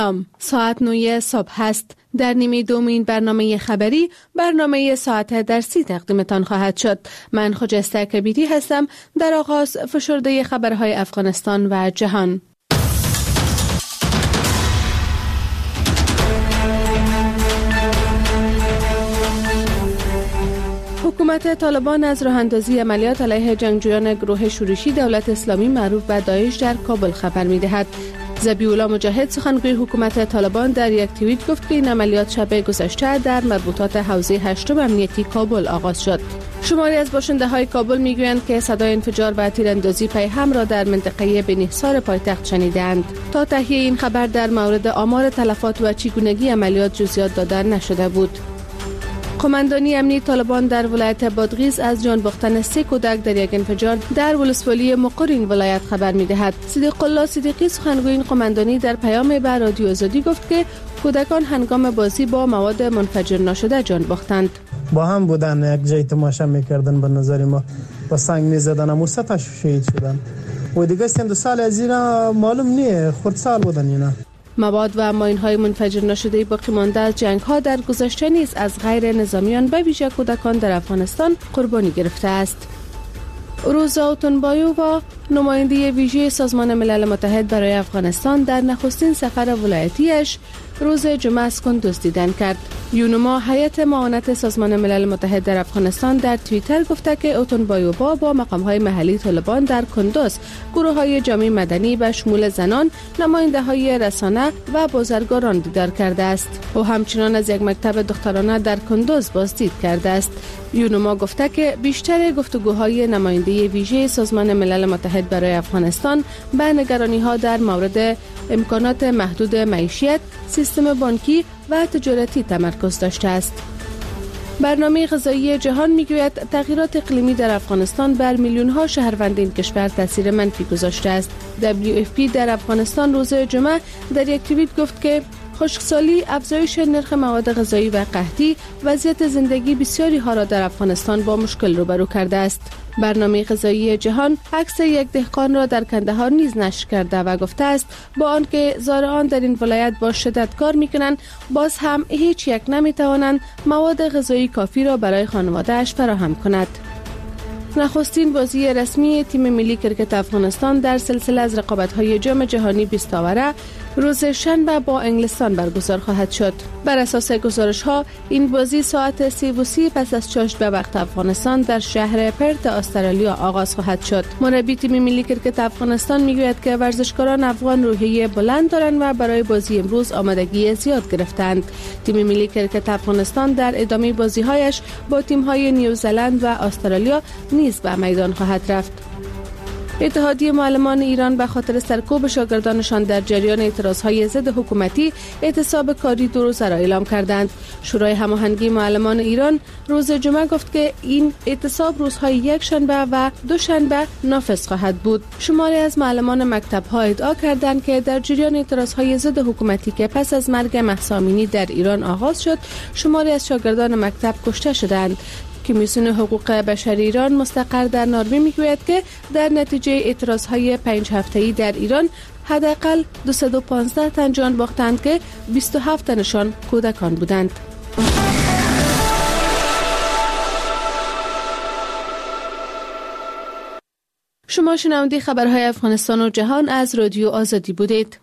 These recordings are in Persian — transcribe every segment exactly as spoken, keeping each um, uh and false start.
ساعت نه صبح هست. در نیمه دومین برنامه خبری برنامه ساعت درسی تقدیمتان خواهد شد. من خجسته کبیری هستم. در آغاز فشرده خبرهای افغانستان و جهان. حکومت طالبان از راه اندازی عملیات علیه جنگجویان گروه شورشی دولت اسلامی معروف به داعش در کابل خبر می‌دهد. ذبیح‌الله مجاهد سخنگوی حکومت طالبان در یک توییت گفت که این عملیات شب گذشته در مربوطات حوزه هشتم امنیتی کابل آغاز شد. شماری از باشنده‌های کابل می‌گویند که صدای انفجار و تیراندازی پیهم را در منطقه بنیحصار پایتخت شنیدند. تا تهیه این خبر در مورد آمار تلفات و چگونگی عملیات جزئیات داده نشده بود. قماندانی امنی طالبان در ولایت بادغیس از جان باختن سه کودک در یک انفجار در ولسوالی مقر این ولایت خبر می‌دهد. صدیق الله صدیقی سخنگوی این قماندانی در پیام به رادیو آزادی گفت که کودکان هنگام بازی با مواد منفجر نشده جان باختند. با هم بودن، یک جای تماشا می‌کردن، به نظر ما با سنگ می‌زدن، اما سه تا شهید شدن و دیگه سه دو سال از اینا معلوم نیه خردسال بودن اینا. مواد و ماین‌های منفجر نشده باقی مانده از جنگ‌ها در گذشته نیز از غیر نظامیان به ویژه کودکان در افغانستان قربانی گرفته است. روزا اوتونبایووا نماینده ویژه سازمان ملل متحد برای افغانستان در نخستین سفر ولایتیش روز جمعه از کندوز دیدن کرد. یونما هیئت معاونت سازمان ملل متحد در افغانستان در توییتر گفته که اوتونبایووا با مقام‌های محلی طالبان در کندوز گروه‌های جامعه مدنی به شمول زنان، نماینده‌های رسانه و بازرگانان دیدار کرده است. او همچنین از یک مکتب دخترانه در کندوز بازدید کرده است. یونما گفته که بیشتر گفتگوهای نماینده ویژه سازمان ملل متحد برای افغانستان به نگرانی‌ها در مورد امکانات محدود معیشت، سیستم بانکی و تجارتی تمرکز داشته است. برنامه غذایی جهان میگوید تغییرات اقلیمی در افغانستان بر میلیون‌ها شهروند این کشور تاثیر منفی گذاشته است. دبلیو اف پی در افغانستان روز جمعه در یک توییت گفت که خشکسالی، افزایش نرخ مواد غذایی و قحطی وضعیت زندگی بسیاری ها را در افغانستان با مشکل روبرو کرده است. برنامه غذایی جهان عکس یک دهقان را در کندهار نیز نشر کرده و گفته است با آنکه زارعان در این ولایت با شدت کار میکنند، باز هم هیچ یک نمیتوانند مواد غذایی کافی را برای خانواده‌اش فراهم کند. نخستین بازی رسمی تیم ملی کرکت افغانستان در سلسله از رقابت‌های جام جهانی بیست آوره روز شنبه با انگلستان برگزار خواهد شد. بر اساس گزارش‌ها این بازی ساعت سه و سی پس از چاشت به وقت افغانستان در شهر پرت استرالیا آغاز خواهد شد. مربی تیم ملی کرکت افغانستان میگوید که ورزشکاران افغان روحیه بلند دارند و برای بازی امروز آمادگی زیاد گرفتند. تیم ملی کرکت افغانستان در ادامه بازی‌هایش با تیم‌های نیوزلند و استرالیا نیز به میدان خواهد رفت. اتحادیه معلمان ایران به خاطر سرکوب شاگردانشان در جریان اعتراضهای ضد حکومتی اعتصاب کاری دو روزه را اعلام کردند. شورای هماهنگی معلمان ایران روز جمعه گفت که این اعتصاب روزهای یک شنبه و دو شنبه نافذ خواهد بود. شماری از معلمان مکتب‌ها ادعا کردند که در جریان اعتراضهای ضد حکومتی که پس از مرگ مهسا امینی در ایران آغاز شد، شماری از شاگردان مکتب کشته شدند. کمیسیون حقوق بشر ایران مستقر در نارمی میگوید که در نتیجه اعتراضهای پنج هفته‌ای در ایران حداقل دویست و پانزده تن جان باختند که بیست و هفت تنشان کودکان بودند. شما شنونده خبرهای افغانستان و جهان از رادیو آزادی بودید.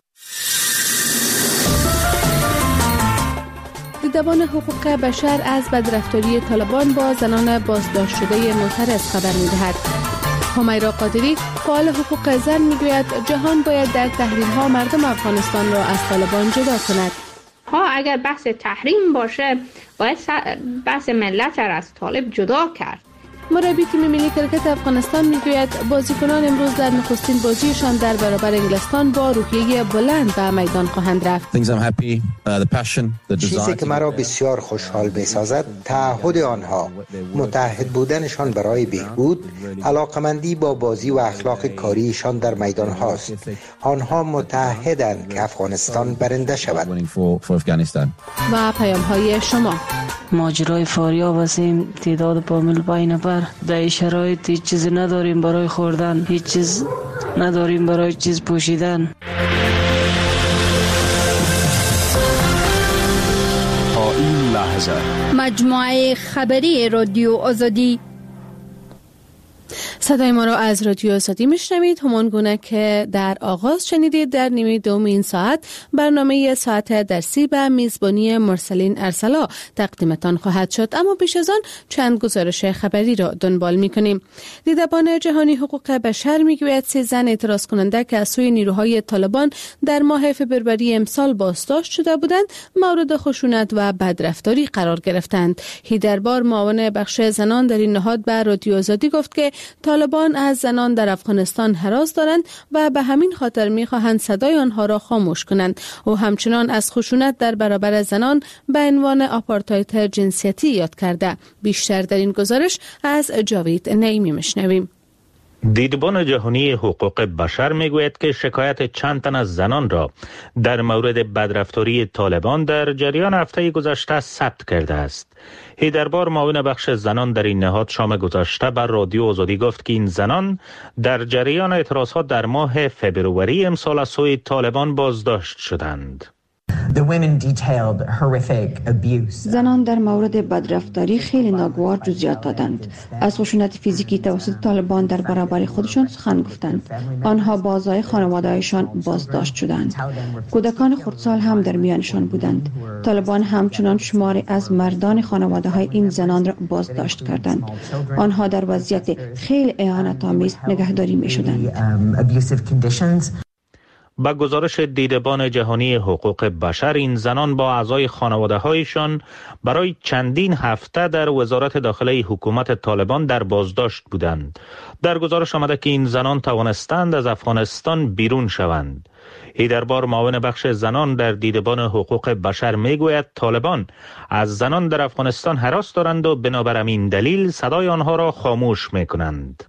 دیدبان حقوق بشر از بدرفتاری طالبان با زنان بازداشت شده معترض خبر می‌دهد. همیرا قادری فعال حقوق زن میگوید جهان باید در تحریم‌ها مردم افغانستان را از طالبان جدا کند. ها اگر بحث تحریم باشه باید بحث ملت را از طالب جدا کرد. مربی تیم ملی کرکت افغانستان میگوید بازیکنان امروز در نخستین بازیشان در برابر انگلستان با روحیه بلند به میدان خواهند رفت. چیزی که مرا بسیار خوشحال می‌سازد تعهد آنها، متحد بودنشان برای بهبود، علاقمندی با بازی و اخلاق کاریشان در میدان هاست. آنها متحدند که افغانستان برنده شود. و پیام های شما: ماجرای فاریاب هستیم، تعداد پامل بین بر در شرایط هیچ چیز نداریم برای خوردن، هیچ چیز نداریم برای چیز پوشیدن. هزار. مجموعه خبری رادیو آزادی. صدای ما را از رادیو آزادی میشنوید، همان گونه که در آغاز شنیدید. در نیمه دوم این ساعت برنامه ساعت درسی به میزبانی مرسلین ارسلا تقدیمتان خواهد شد، اما پیش از آن چند گزارش خبری را دنبال میکنیم. دیدبان جهانی حقوق بشر میگوید سه زن اعتراض کننده که از سوی نیروهای طالبان در ماه فبروری امسال بازداشت شده بودند مورد خشونت و بدرفتاری قرار گرفتند. هیدربار معاون بخش زنان در این نهاد به رادیو آزادی گفت که طالبان از زنان در افغانستان هراس دارند و به همین خاطر می‌خواهند صدای آنها را خاموش کنند. او همچنان از خشونت در برابر زنان به عنوان آپارتاید جنسیتی یاد کرده. بیشتر در این گزارش از جاوید نعیمی میشنویم. دیدبان جهانی حقوق بشر میگوید که شکایت چند تن از زنان را در مورد بدرفتاری طالبان در جریان هفته گذشته ثبت کرده است. هیدربار معاون بخش زنان در این نهاد شام گذشته بر رادیو آزادی گفت که این زنان در جریان اعتراضات در ماه فبروری امسال از سوی طالبان بازداشت شدند. زنان در مورد بدرفتاری خیلی ناگوار جزئیات دادند. از خشونت فیزیکی توسط طالبان در برابر خودشان سخن گفتند. آنها با اعضای خانواده‌هایشان بازداشت شدند. کودکان خردسال هم در میانشان بودند. طالبان همچنان شماری از مردان خانواده‌های این زنان را بازداشت کردند. آنها در وضعیت خیلی اهانت‌آمیز نگهداری می‌شدند. با گزارش دیدبان جهانی حقوق بشر، این زنان با اعضای خانواده‌هایشان برای چندین هفته در وزارت داخلی حکومت طالبان در بازداشت بودند. در گزارش آمده که این زنان توانستند از افغانستان بیرون شوند. هیدربار معاون بخش زنان در دیدبان حقوق بشر میگوید طالبان از زنان در افغانستان هراس دارند و بنابر همین دلیل صدای آنها را خاموش میکنند.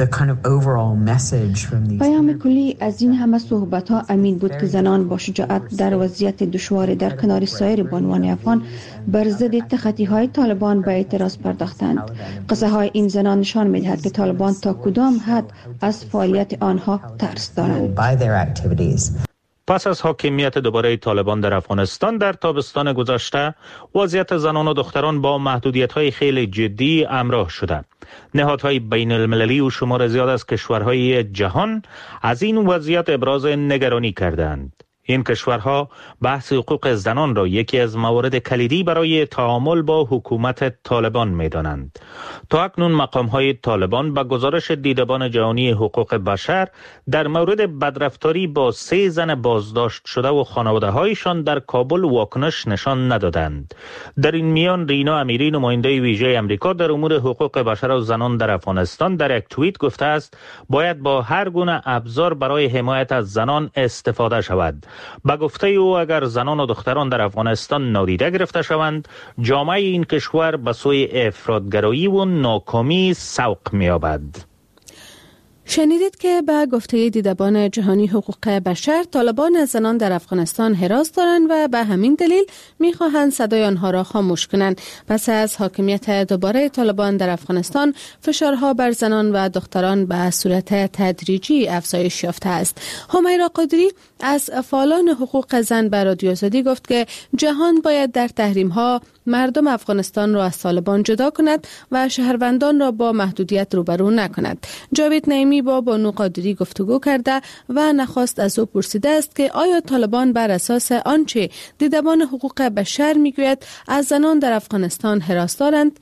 پیام کلی از این همه صحبت‌ها امین بود که زنان با شجاعت در وضعیت دشوار در کنار سایر بانوان افغان بر ضد تخطی‌های طالبان به اعتراض پرداختند. قصه های این زنان نشان می‌دهد که طالبان تا کدام حد از فعالیت آنها ترس دارند. پس از حاکمیت دوباره طالبان در افغانستان در تابستان گذشته، وضعیت زنان و دختران با محدودیت‌های خیلی جدی همراه شده. نهادهای بین المللی و شمار زیاد از کشورهای جهان از این وضعیت ابراز نگرانی کردند. این کشورها بحث حقوق زنان را یکی از موارد کلیدی برای تعامل با حکومت طالبان می‌دانند. تا اکنون مقام‌های طالبان با گزارش دیدبان جهانی حقوق بشر در مورد بدرفتاری با سه زن بازداشت شده و خانواده‌هایشان در کابل واکنش نشان ندادند. در این میان رینا امیری، نماینده ویژه آمریکا در امور حقوق بشر و زنان در افغانستان، در یک توییت گفته است باید با هر گونه ابزار برای حمایت از زنان استفاده شود. با گفته او اگر زنان و دختران در افغانستان نادیده گرفته شوند، جامعه این کشور به سوی افراطگرایی و ناکامی سوق می‌یابد. شنیدید که به گفته دیدبان جهانی حقوق بشر طالبان از زنان در افغانستان هراس دارند و به همین دلیل می‌خواهند صدای آنها را خاموش کنند. پس از حاکمیت دوباره طالبان در افغانستان، فشارها بر زنان و دختران به صورت تدریجی افزایش یافته است. همیرا قادری از فعالان حقوق زن به رادیو آزادی گفت که جهان باید در تحریم‌ها مردم افغانستان را از طالبان جدا کند و شهروندان را با محدودیت روبرو نکند. جاوید نعیمی با بانو قادری گفتگو کرده و نخواست از او پرسیده است که آیا طالبان بر اساس آنچه دیدبان حقوق بشر میگوید از زنان در افغانستان هراس دارند؟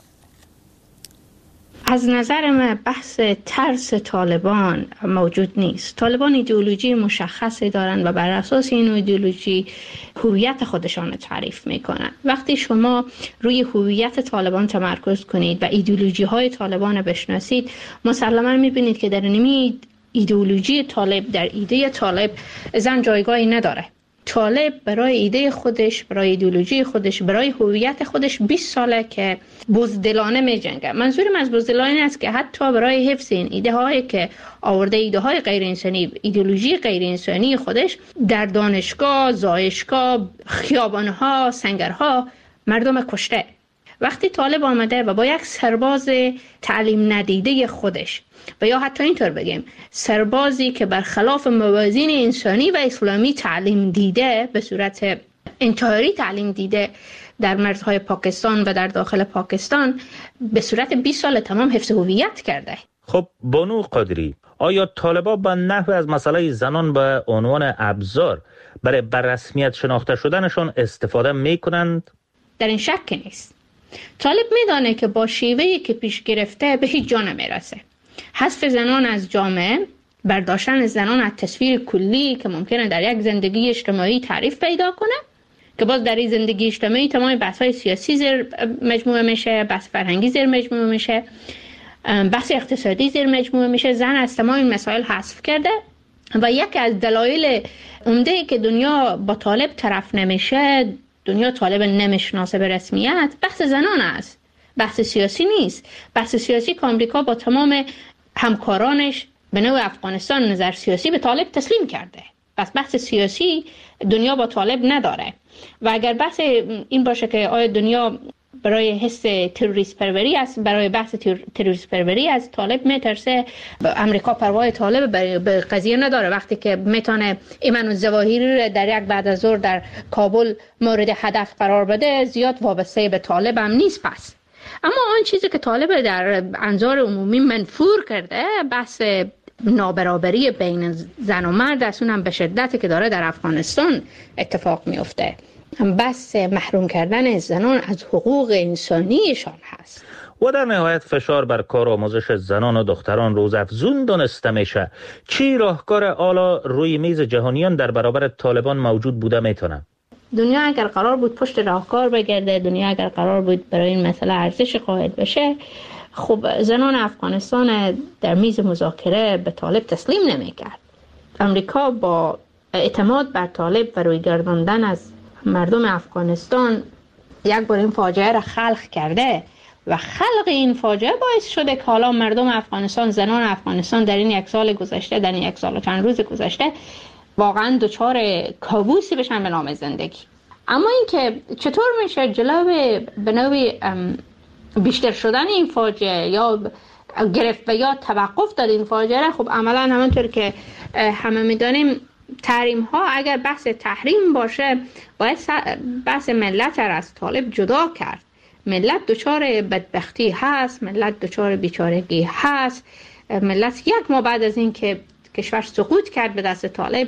از نظر من بحث ترس طالبان موجود نیست. طالبان ایدئولوژی مشخصی دارند و بر اساس این ایدئولوژی هویت خودشان رو تعریف میکنند. وقتی شما روی هویت طالبان تمرکز کنید و ایدئولوژی های طالبان بشناسید، مسلما میبینید که در نیمی ایدئولوژی طالب، در ایده طالب زن جایگاهی نداره. طالب برای ایده خودش، برای ایدئولوژی خودش، برای هویت خودش بیست ساله که بزدلانه می جنگه. منظورم از بزدلانه است که حتی برای حفظ این ایده هایی که آورده، ایده های غیر انسانی، ایدئولوژی غیر انسانی خودش، در دانشگاه، زایشگاه، خیابانها، سنگرها مردم کشته. وقتی طالب آمده و با یک سرباز تعلیم ندیده خودش و یا حتی اینطور بگیم سربازی که برخلاف موازین انسانی و اسلامی تعلیم دیده به صورت انتحاری تعلیم دیده در مرزهای پاکستان و در داخل پاکستان به صورت بیست سال تمام حفظ هویت کرده. خب بانو قادری، آیا طالبان به نحو از مسئله زنان به عنوان ابزار برای بررسمیت شناخته شدنشان استفاده میکنند؟ در این شک نیست. طالب میدانه که با شیوهی که پیش گرفته به هیچ جا نمیرسه. حذف زنان از جامعه، برداشتن زنان از تصویر کلی که ممکنه در یک زندگی اجتماعی تعریف پیدا کنه، که باز در این زندگی اجتماعی تمام بحث‌های سیاسی زیر مجموعه میشه، بحث فرهنگی زیر مجموعه میشه، بحث اقتصادی زیر مجموعه میشه. زن از تمام این مسائل حذف کرده و یکی از دلایل عمده که دنیا با طالب طرف نمیشه، دنیا طالب نمیشناسه به رسمیت، بحث زنان است. بحث سیاسی نیست. بحث سیاسی که آمریکا با تمام همکارانش به نوع افغانستان نظر سیاسی به طالب تسلیم کرده. پس بحث سیاسی دنیا با طالب نداره. و اگر بحث این باشه که آیا دنیا برای حس تروریست پروری است، برای بحث تروریست پروری است، طالب میترسه. امریکا پروای طالب به قضیه نداره. وقتی که میتونه ایمن الظواهری در یک بعد از ظهر در کابل مورد هدف قرار بده، زیاد وابسته به طالب هم نیست. پس اما آن چیزی که طالب در انظار عمومی منفور کرده، بحث نابرابری بین زن و مرد است، اونم به شدتی که داره در افغانستان اتفاق میفته. بس محروم کردن زنان از حقوق انسانیشان هست. و در نهایت فشار بر کار آموزش زنان و دختران روزافزون دانسته میشه. چی راهکار اعلی روی میز جهانیان در برابر طالبان موجود بوده میتونه؟ دنیا اگر قرار بود پشت راهکار بگرده، دنیا اگر قرار بود برای این مسئله ارزش قائل بشه، خب زنان افغانستان در میز مذاکره به طالب تسلیم نمیکرد. امریکا با اعتماد بر طالب و روی گرداندن از مردم افغانستان یک بار این فاجعه را خلق کرده و خلق این فاجعه باعث شده که حالا مردم افغانستان، زنان افغانستان در این یک سال گذشته، در این یک سال و چند روز گذشته واقعا دچار کابوسی بشن به نام زندگی. اما اینکه چطور میشه جلو به نوعی بیشتر شدن این فاجعه یا گرفت و یا توقف داد این فاجعه، خب عملا همونطور که همه میدانیم تحریم ها اگر بحث تحریم باشه باید بحث ملت را از طالب جدا کرد. ملت دچار بدبختی هست، ملت دچار بیچارگی هست. ملت یک ماه بعد از این که کشور سقوط کرد به دست طالب،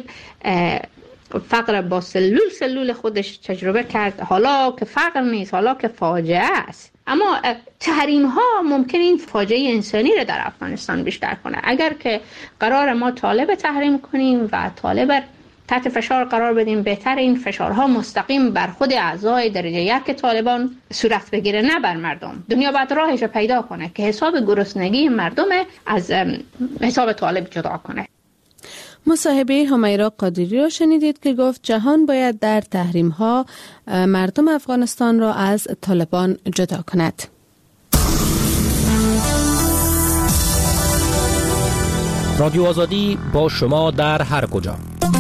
فقر با سلول سلول خودش تجربه کرد. حالا که فقر نیست، حالا که فاجعه است. اما تحریم ها ممکن این فاجعه انسانی را در افغانستان بیشتر کنه. اگر که قرار ما طالب تحریم کنیم و طالب تحت فشار قرار بدیم، بهتر این فشارها مستقیم بر خود اعضای درجه یک طالبان صورت بگیره، نه بر مردم. دنیا باید راهش رو پیدا کنه که حساب گرسنگی مردم از حساب طالب جدا کنه. مصاحبه همیرا قادری را شنیدید که گفت جهان باید در تحریم ها مردم افغانستان را از طالبان جدا کند. رادیو آزادی با شما در هر کجا.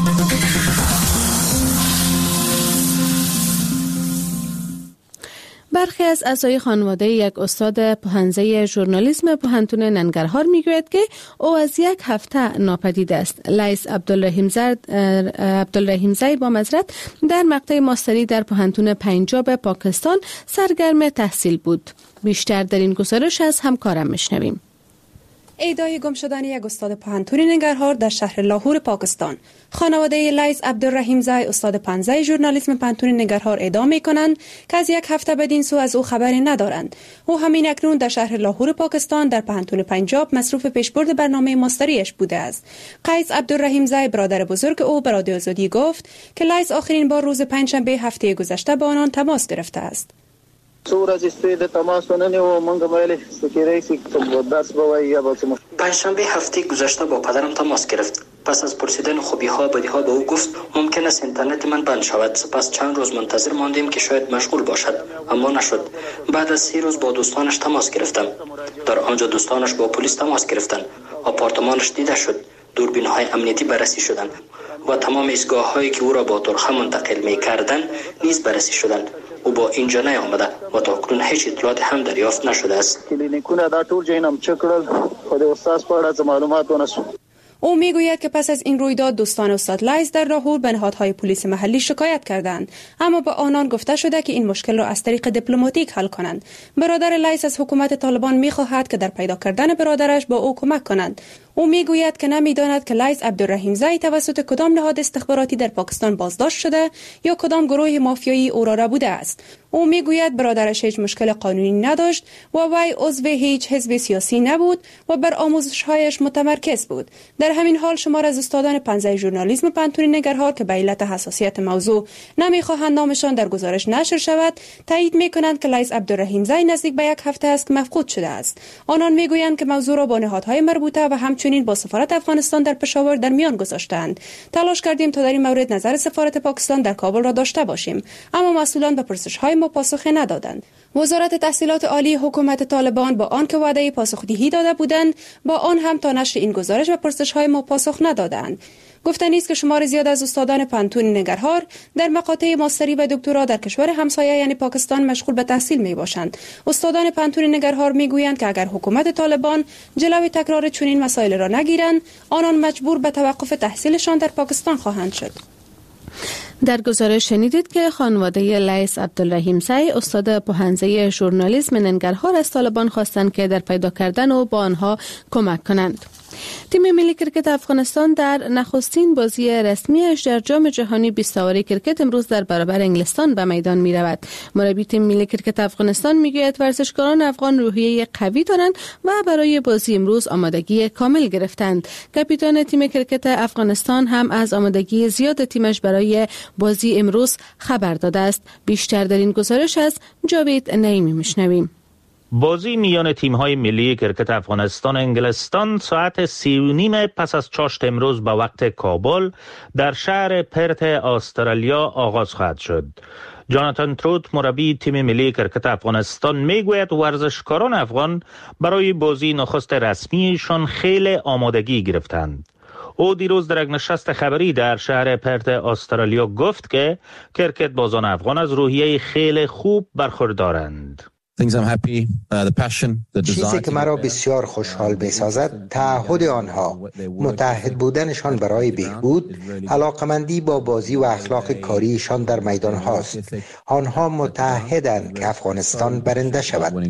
برخی از اعضای خانواده یک استاد پوهنځی ژورنالیسم پوهنتون ننگرهار میگوید که او از یک هفته ناپدید است. لیث عبدالرحیمزی با معذرت در مقطع ماستری در پوهنتون پنجاب پاکستان سرگرم تحصیل بود. بیشتر در این گزارش از همکارم میشنویم. ادعای گم شدن یک استاد پوهنتون ننگرهار در شهر لاهور پاکستان. خانواده لیث عبدالرحیمزی استاد پوهنځی ژورنالیسم پوهنتون ننگرهار ادعا می‌کنند که از یک هفته بدین سو از او خبری ندارند. او همین اکنون در شهر لاهور پاکستان در پوهنتون پنجاب مصروف پیشبرد برنامه ماستریش بوده است. قیس عبدالرحیمزی برادر بزرگ او به رادیو آزادی گفت که لیث آخرین بار روز پنجشنبه هفته گذشته با آنان تماس گرفته است. پنجشنبه هفته گذشته با پدرم تماس گرفت. پس از پرسیدن خوبی ها بدی ها به او گفت ممکن است اینترنت من بند شود. سپس چند روز منتظر ماندیم که شاید مشغول باشد، اما نشد. بعد از سی روز با دوستانش تماس گرفتم. در آنجا دوستانش با پلیس تماس گرفتند. آپارتمانش دیده شد. دوربین های امنیتی بررسی شدند و تمام ایستگاه هایی که او را با ترخه منتقل می کردند نیز بررسی شدند. او با اینجا نیامده و تا کنون هیچ اطلاعات هم دریافت نشده است. کلینیکونه دا ټول جینم چکړل خو د استاد په اړه معلومات ونه شو. او میگوید که پس از این رویداد دوستان استاد لیس در لاهور به نهادهای پلیس محلی شکایت کردند، اما به آنان گفته شده که این مشکل را از طریق دیپلماتیک حل کنند. برادر لیس از حکومت طالبان میخواهد که در پیدا کردن برادرش با او کمک کنند. او میگوید که نمیداند که لیس عبدالرحیم زی توسط کدام نهاد استخباراتی در پاکستان بازداشت شده یا کدام گروه مافیایی او را ربوده است. او میگوید برادرش هیچ مشکل قانونی نداشت و وی عضو هیچ حزب سیاسی نبود و بر آموزش‌هایش متمرکز بود. در همین حال شمار از استادان پنزه ژورنالیسم پنتون ننگرهار که به علت حساسیت موضوع نمیخواهند نامشان در گزارش نشر شود، تایید میکنند که لیس عبدالرحیم زی نزدیک به یک هفته است که مفقود شده است. آنان میگویند که موضوع را با نهادهای مربوطه و همچنین با سفارت افغانستان در پشاور در میان گذاشتند. تلاش کردیم تا در این مورد نظر سفارت پاکستان در کابل را داشته باشیم، اما مسئولان به پرسش‌های ما پاسخ ندادند. وزارت تحصیلات عالی حکومت طالبان با آنکه وعده پاسخدهی داده بودند، با آن هم تا نشر این گزارش به پرسش‌های ما پاسخ ندادند. گفتنی است که شمار زیاد از استادان پنتون ننگرهار در مقاطع ماستری و دکترا در کشور همسایه یعنی پاکستان مشغول به تحصیل می باشند. استادان پنتون ننگرهار می گویند که اگر حکومت طالبان جلوی تکرار چنین مسائل را نگیرند، آنان مجبور به توقف تحصیلشان در پاکستان خواهند شد. در گزارش شنیدید که خانواده لیس عبدالرحیم زی استاد پوهنځی ژورنالیسم ننگرهار از طالبان خواستند که در پیدا کردن و با آنها کمک کنند. تیم ملی کرکت افغانستان در نخستین بازی رسمیش در جام جهانی بیست اوری کرکت امروز در برابر انگلستان به میدان می رود. مربی تیم ملی کرکت افغانستان می گوید ورزشکاران افغان روحیه قوی دارند و برای بازی امروز آمادگی کامل گرفتند. کاپیتان تیم کرکت افغانستان هم از آمادگی زیاد تیمش برای بازی امروز خبر داده است. بیشتر در این گزارش از جاوید نعیمی میشنویم. بازی میان تیم‌های ملی کرکت افغانستان و انگلستان ساعت سی و نیم پس از چاشت امروز به وقت کابل در شهر پرت استرالیا آغاز خواهد شد. جاناتان تروت مربی تیم ملی کرکت افغانستان میگوید ورزشکاران افغان برای بازی نخست رسمیشان خیلی آمادگی گرفتند. او دیروز در یک نشست خبری در شهر پرت استرالیا گفت که کرکت بازان افغان از روحیه خیلی خوب برخوردارند. چیزی که مرا بسیار خوشحال می‌سازد تعهد آنها، متحد بودنشان برای بهبود، علاقمندی با بازی و اخلاق کاریشان در میدان هاست. آنها متحدند که افغانستان برنده شود.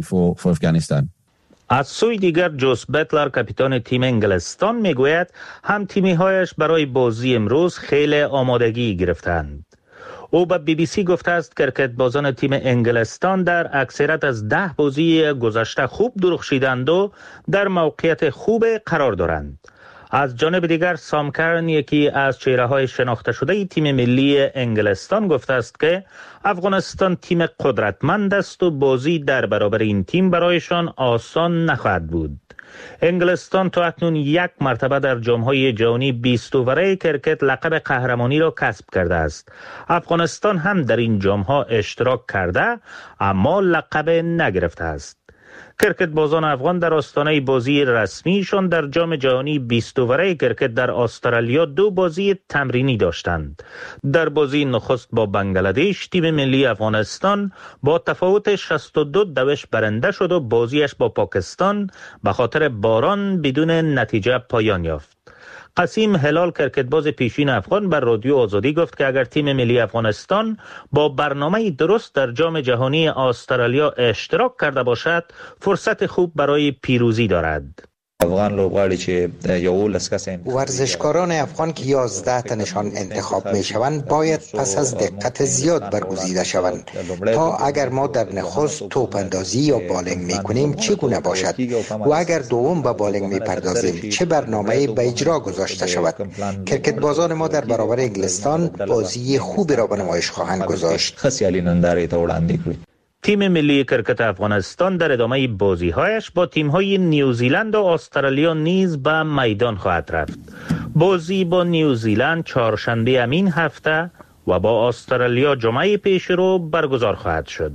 از سوی دیگر جوس بتلر کاپیتان تیم انگلستان میگوید هم تیمی هایش برای بازی امروز خیلی آمادگی گرفتند. او به بی بی سی گفته است کرکت بازان تیم انگلستان در اکثریت از ده بازی گذشته خوب درخشیدند و در موقعیت خوب قرار دارند. از جانب دیگر سام کرن یکی از چهره‌های شناخته شده تیم ملی انگلستان گفته است که افغانستان تیم قدرتمند است و بازی در برابر این تیم برایشان آسان نخواهد بود. انگلستان تا اکنون یک مرتبه در جام‌های جهانی بیست اوره کرکت لقب قهرمانی را کسب کرده است. افغانستان هم در این جام‌ها اشتراک کرده اما لقب نگرفته است. کرکت بازان افغان در آستانه بازی رسمیشان در جام جهانی بیست اوره کرکت در استرالیا دو بازی تمرینی داشتند. در بازی نخست با بنگلادش تیم ملی افغانستان با تفاوت شصت و دو دوش برنده شد و بازیش با پاکستان به خاطر باران بدون نتیجه پایان یافت. قسیم هلال کرکتباز پیشین افغان بر رادیو آزادی گفت که اگر تیم ملی افغانستان با برنامه درست در جام جهانی استرالیا اشتراک کرده باشد فرصت خوب برای پیروزی دارد. افغان لوبغاړي چې یولس کس ورزشکاران افغان که یازده تنشان انتخاب می شوند باید پس از دقت زیاد برگزیده شوند تا اگر ما در نخست توپ اندازی یا بالینگ می کنیم چگونه باشد و اگر دوم به بالینگ می پردازیم چه برنامه‌ای به اجرا گذاشته شود. کرکت بازان ما در برابر انگلستان بازی خوبی را به نمایش خواهند گذاشت. خسیالی ننداره تا وړاندې کړي. تیم ملی کرکت افغانستان در ادامه بازی‌هایش با تیم‌های نیوزیلند و استرالیا نیز به میدان خواهد رفت. بازی با نیوزیلند چهارشنبه همین هفته و با استرالیا جمعه پیشرو برگزار خواهد شد.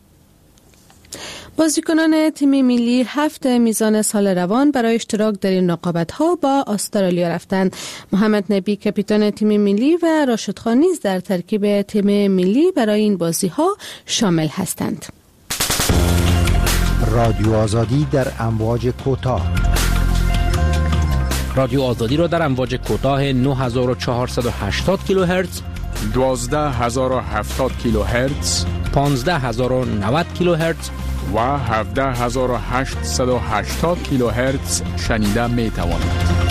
بازیکنان تیم ملی هفت میزان سال روان برای اشتراک در این رقابت‌ها با استرالیا رفتند. محمد نبی کاپیتان تیم ملی و راشد خان نیز در ترکیب تیم ملی برای این بازی‌ها شامل هستند. رادیو آزادی در امواج کوتاه رادیو آزادی را در امواج کوتاه نه هزار و چهارصد و هشتاد کیلوهرتز، دوازده هزار و هفتاد کیلوهرتز، پانزده هزار و نود کیلوهرتز و هفده هزار و هشتصد و هشتاد کیلوهرتز شنیده می توانید.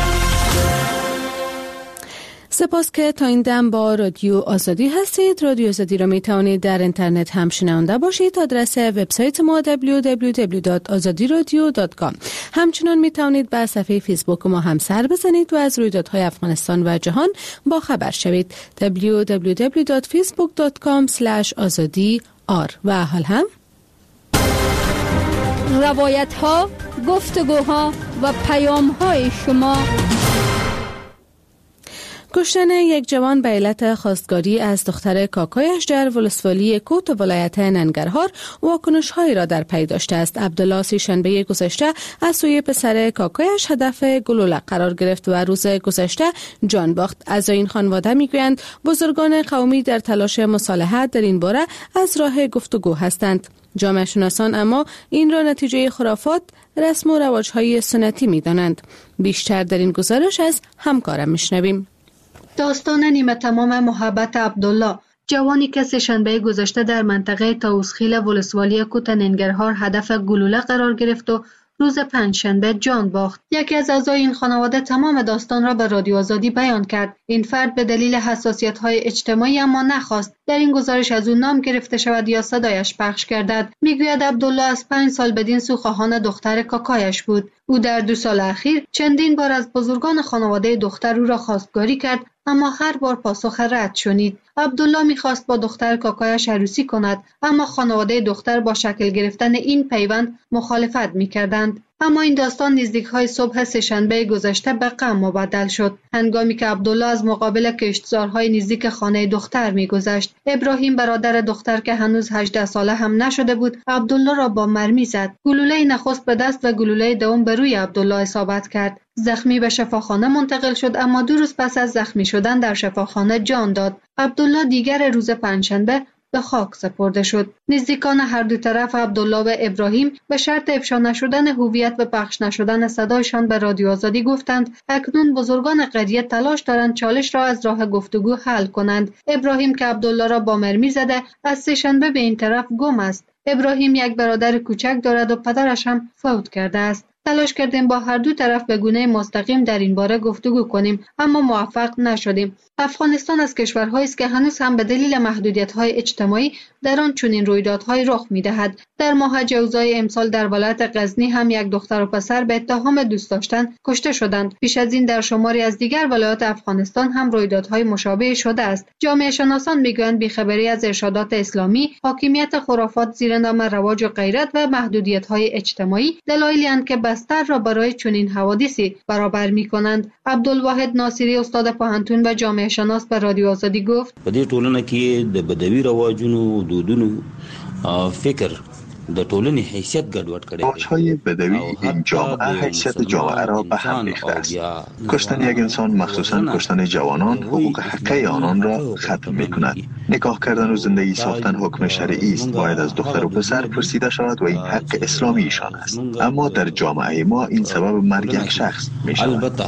سپاس که تا این دم با رادیو آزادی هستید. رادیو آزادی را می توانید در اینترنت هم شنونده باشید. آدرس وبسایت ما دبلیو دبلیو دبلیو دات آزادی رادیو دات کام. همچنان می توانید به صفحه فیسبوک ما هم سر بزنید و از رویدادهای افغانستان و جهان با خبر شوید. دبلیو دبلیو دبلیو دات فیسبوک دات کام اسلش آزادی آر. و حال هم روایت ها، گفتگوها و پیام های شما. کشتن یک جوان به علت خواستگاری از دختر کاکایش در ولسوالی کوت ولایت ننگرهار واکنش‌هایی را در پی داشته است. عبدالله سه‌شنبه گذشته از سوی پسر کاکایش هدف گلوله قرار گرفت و روز گذشته جان باخت. از این خانواده میگویند بزرگان قومی در تلاش مصالحت در این باره از راه گفتگو هستند. جامعه شناسان اما این را نتیجه خرافات، رسم و رواج‌های سنتی می‌دانند. بیشتر در این گزارش از همکارم میشنویم. داستان نیمه تمام محبت عبدالله، جوانی که سه‌شنبه گذشته در منطقه طاووسخیل ولسوالی کوت ننگرهار هدف گلوله قرار گرفت و روز پنجشنبه جان باخت. یکی از اعضای این خانواده تمام داستان را به رادیو آزادی بیان کرد. این فرد به دلیل حساسیت‌های اجتماعی اما نخواست در این گزارش از او نام گرفته شود یا صدایش پخش گردد. میگوید عبدالله از پنج سال بدین سو خواهان دختر کاکایش بود. او در دو سال اخیر چندین بار از بزرگان خانواده دختر او را خواستگاری کرد، اما هر بار پاسخ رد شنید. عبدالله میخواست با دختر کاکایش عروسی کند، اما خانواده دختر با شکل گرفتن این پیوند مخالفت میکردند. اما این داستان نزدیک های صبح سه‌شنبه گذشته به غم مبدل شد، هنگامی که عبدالله از مقابل کشتزارهای نزدیک خانه دختر میگذشت. ابراهیم برادر دختر که هنوز هجده ساله هم نشده بود، عبدالله را با مرمی زد. گلوله نخست به دست و گلوله دوم به روی عبدالله اصابت کرد. زخمی به شفاخانه منتقل شد، اما دو روز پس از زخمی شدن در شفاخانه جان داد. عبدالله دیگر روز پنجشنبه به خاک سپرده شد. نزدیکان هر دو طرف عبدالله و ابراهیم به شرط افشا نشدن هویت و پخش نشدن صدایشان به رادیو آزادی گفتند اکنون بزرگان قریه تلاش دارند چالش را از راه گفتگو حل کنند. ابراهیم که عبدالله را با مرمی زده از سه‌شنبه به این طرف گم است. ابراهیم یک برادر کوچک دارد و پدرش هم فوت کرده است. تلاش کردیم با هر دو طرف به گونه مستقیم در این باره گفتگو کنیم، اما موفق نشدیم. افغانستان از کشورهایی است که هنوز هم به دلیل محدودیت‌های اجتماعی در آن چنین رویدادهای رخ می‌دهد. در ماه جوزای امسال در ولایت غزنی هم یک دختر و پسر به اتهام دوست داشتن کشته شدند. پیش از این در شماری از دیگر ولایات افغانستان هم رویدادهای مشابه شده است. جامعه شناسان می‌گویند بی‌خبری از ارشادات اسلامی، حاکمیت خرافات زیر نام رواج و غیرت و محدودیت‌های اجتماعی دلایلی اند که بستر را برای چنین حوادثی برابر می‌کنند. عبدالواحد ناصری استاد پوهنتون و جامعه شناس به رادیو آزادی گفت په دې ټولنه کې د بدوي رواجونو دودونو فکر د ټولنې حیثیت ګډوډ کړي. رواج‌های بدوی این جامعه حیثیت جامعه را به هم ریخته است. کشتن یک انسان، مخصوصا کشتن جوانان، حقوق حقیقی آنان را ختم می‌کند. نکاح کردن و زندگی ساختن حکم شرعی است، باید از دختر و پسر پرسیده شود و این حق اسلامی ایشان است. اما در جامعه ما این سبب مرگ یک شخص می‌شود. البته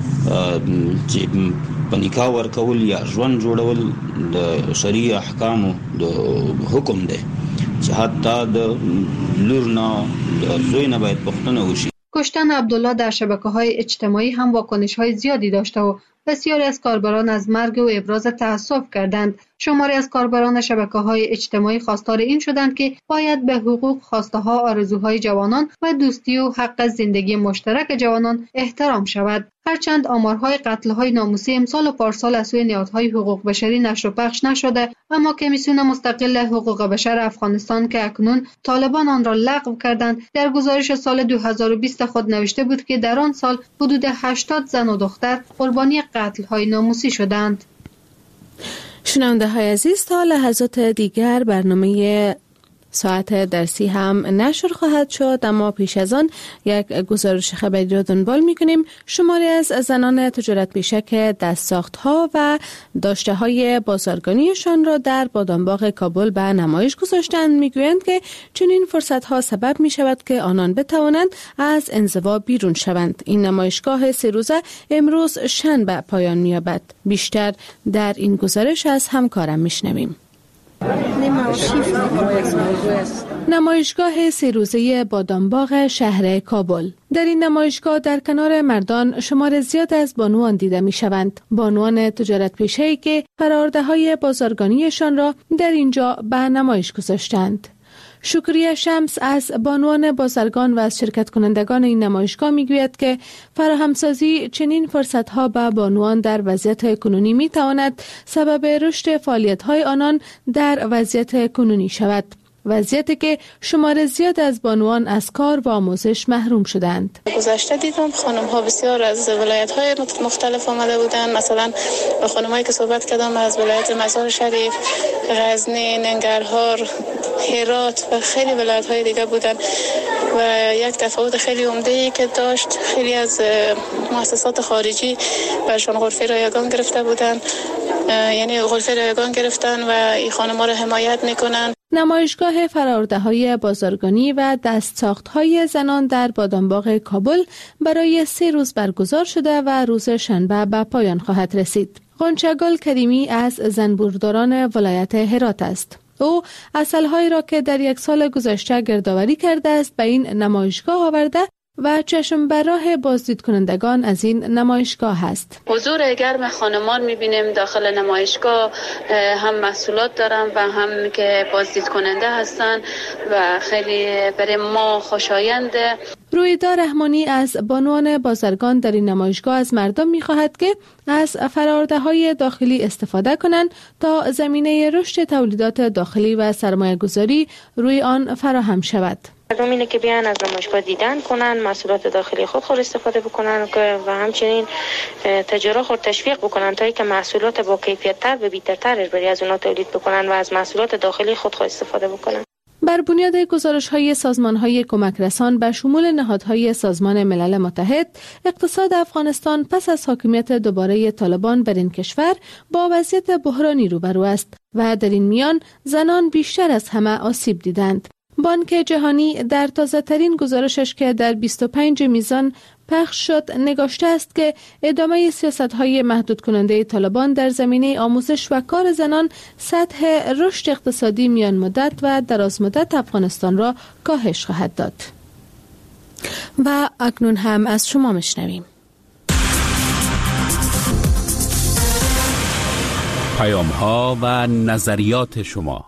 چې په نکاح ورکول یا ژوند جوړول د شرعي احکامو د حکم دی چې حتی د لور نه د زوی نه باید پوښتنه وشي. کشتن عبدالله در شبکه‌های اجتماعی هم واکنش‌های زیادی داشته و بسیاری از کاربران از مرگ و ابراز تأسف کردند. شماری از کاربران شبکه‌های اجتماعی خواستار این شدند که باید به حقوق، خواسته‌ها، آرزوهای جوانان و دوستی و حق زندگی مشترک جوانان احترام شود. هرچند آمارهای قتل‌های ناموسی امسال و پارسال از سوی نهادهای حقوق بشری نشر و پخش نشده، اما کمیسیون مستقل حقوق بشر افغانستان که اکنون طالبان آن را لغو کردند، در گزارش سال دو هزار و بیست خود نوشته بود که در آن سال حدود هشتاد زن و دختر قربانی قتل‌های ناموسی شدند. شنونده های عزیز، تا لحظات دیگر برنامه ساعت درسی هم نشر خواهد شد، اما پیش از آن یک گزارش خبری را دنبال می‌کنیم. شماری از زنان تجارت پیشه که دستساخت‌ها و داشته‌های بازرگانیشان را در بادامباغ کابل به نمایش گذاشتند می‌گویند که چنین فرصت‌ها سبب می‌شود که آنان بتوانند از انزوا بیرون شوند. این نمایشگاه سه روزه امروز شنبه پایان می‌یابد. بیشتر در این گزارش از همکارم می‌شنویم. نمایشگاه سه روزه بادامباغ شهر کابل. در این نمایشگاه در کنار مردان شمار زیاد از بانوان دیده می شوند. بانوان تجارت پیشه‌ای که فرآورده‌های بازرگانیشان را در اینجا به نمایش گذاشتند. شکریه شمس از بانوان بازرگان و از شرکت کنندگان این نمایشگاه میگوید که فراهمسازی چنین فرصت‌ها به بانوان در وضعیت کنونی میتواند سبب رشد فعالیت‌های آنان در وضعیت کنونی شود. وضعیتی که شمار زیاد از بانوان از کار و آموزش محروم شدند. گذشته دیدم خانم ها بسیار از ولایت های مختلف آمده بودند. مثلا با خانم هایی که صحبت کردم از ولایت مزار شریف، غزنی، ننگرهار، هرات و خیلی ولایت های دیگه بودند و یک تفاوت خیلی عمده ای که داشت، خیلی از مؤسسات خارجی برشان غرفه رایگان گرفته بودند، یعنی غرفه رایگان گرفتن و این خانم ها را حمایت میکنن. نمایشگاه فرآورده‌های بازرگانی و دستساخت‌های زنان در بادامباغ کابل برای سه روز برگزار شده و روز شنبه به پایان خواهد رسید. غنچه‌گل کریمی از زنبورداران ولایت هرات است. او عسل‌هایی را که در یک سال گذشته گردآوری کرده است به این نمایشگاه آورده و چشم بر راه بازدید کنندگان از این نمایشگاه است. حضور گرم خانمان می‌بینیم داخل نمایشگاه، هم محصولات دارن و هم که بازدید کننده هستن و خیلی برای ما خوشاینده. رویدا رحمانی از بانوان بازرگان در این نمایشگاه از مردم می‌خواهد که از فرآورده‌های داخلی استفاده کنند تا زمینه رشد تولیدات داخلی و سرمایه‌گذاری روی آن فراهم شود. مردم اینه که بیان از نمایشگاه دیدن کنن، محصولات داخلی خود خود استفاده بکنن و همچنین تجارت خود تشویق بکنن تا اینکه محصولات با کیفیت تر و بهترتر بری از اونها تولید بکنن و از محصولات داخلی خود خود استفاده بکنن. بر بنیاد گزارش‌های سازمان‌های کمک رسان به شمول نهادهای سازمان ملل متحد، اقتصاد افغانستان پس از حاکمیت دوباره طالبان بر این کشور با وضعیت بحرانی روبرو است و در این میان زنان بیشتر از همه آسیب دیدند. بانک جهانی در تازه‌ترین گزارشش که در بیست و پنج میزان پخش شد نگاشته است که ادامه سیاست‌های محدود کننده طالبان در زمینه آموزش و کار زنان سطح رشد اقتصادی میان مدت و دراز مدت افغانستان را کاهش خواهد داد. و اکنون هم از شما میشنویم. پیام‌ها و نظریات شما.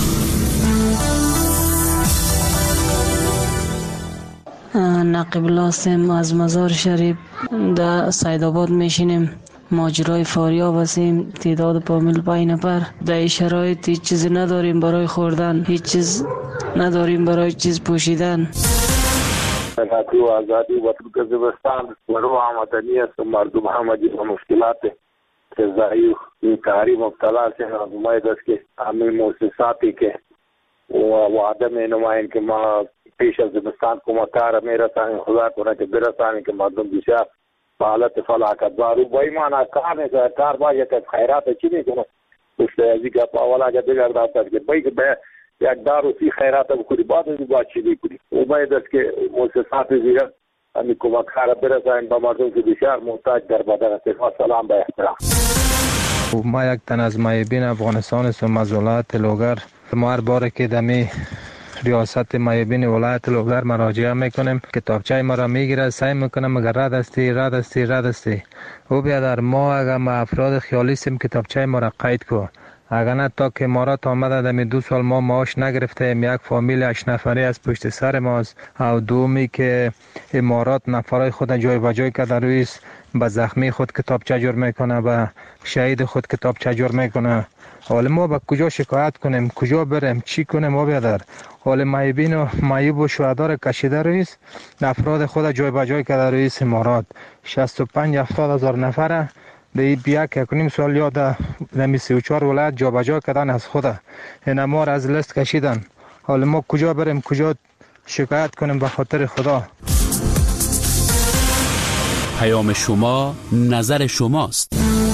نقیب لاسم از مزار شریف در سیدآباد میشینیم. ماجرای فاریاب هستیم، تعداد پامل پنج نفر. در این شرایط هیچ چیزی نداریم برای خوردن، هیچ چیز نداریم برای چیز پوشیدن. آزادی و آزادی و ترکمنستان ورو آمدنی است. مردم همه با مشکلات غذایی و کاری مبتلا هستند. امید است که همه مؤسساتی که و عدم نمایند که ما پیش از زمستان کمکار میرسانیم، خدا کنه که برسانیم که مردم بسیار به حالت فلاکت دارو با ایمان کار نیست. کار باید که خیرات چی میکنه پشت ازی که اولا که دیگر داشت که باید به یک دارو سی خیرات بکنی بعد از باید چی بکنی. امید است که مؤسسات زیاد همین کمکار برسانیم به مردم که بسیار محتاج در بدن است. سلام به احترام. ما یک تن از مایبین افغانستان هستم از ولایت لوگر. ما هر باره که دمی ریاست مایبین ولایت لوگر مراجعه میکنیم، کتابچه ما را میگیره، سعی میکنم اگر رد استی رد استی رد استی او بیادر ما اگر ما افراد خیالی سیم کتابچه ما را قید کو. اگر نه تا که امارات آمده دمی دو سال ما معاش نگرفتیم، یک فامیل هشت نفری از پشت سر ماست. او دومی که امارات نفرای خود جای و جای کرده رویست به زخمی خود کتابچه جور میکنه، به شهید خود کتابچه جور میکنه. حالا ما به کجا شکایت کنیم، کجا بریم، چی کنیم؟ ما بیادر حالا مایبین و مایب و شهدا را کشیده رویست، افراد خود جای به جای کرده رویست امارات. شصت و پنج هفتاد هزار نفره در یک یک نیم سال یاد نمی سی و چهار ولایت جا به جا کردن از خود. این ما را از لیست کشیدن. حالا ما کجا بریم، کجا شکایت کنیم به خاطر خدا؟ پیام شما نظر شماست.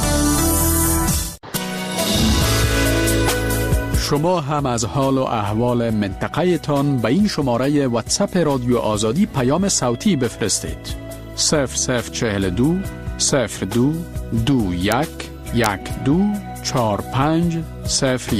شما هم از حال و احوال منطقه تان به این شماره واتساپ رادیو آزادی پیام صوتی بفرستید. صفر صفر چهل دو صفر دو دو یک یک دو چهار پنج صفر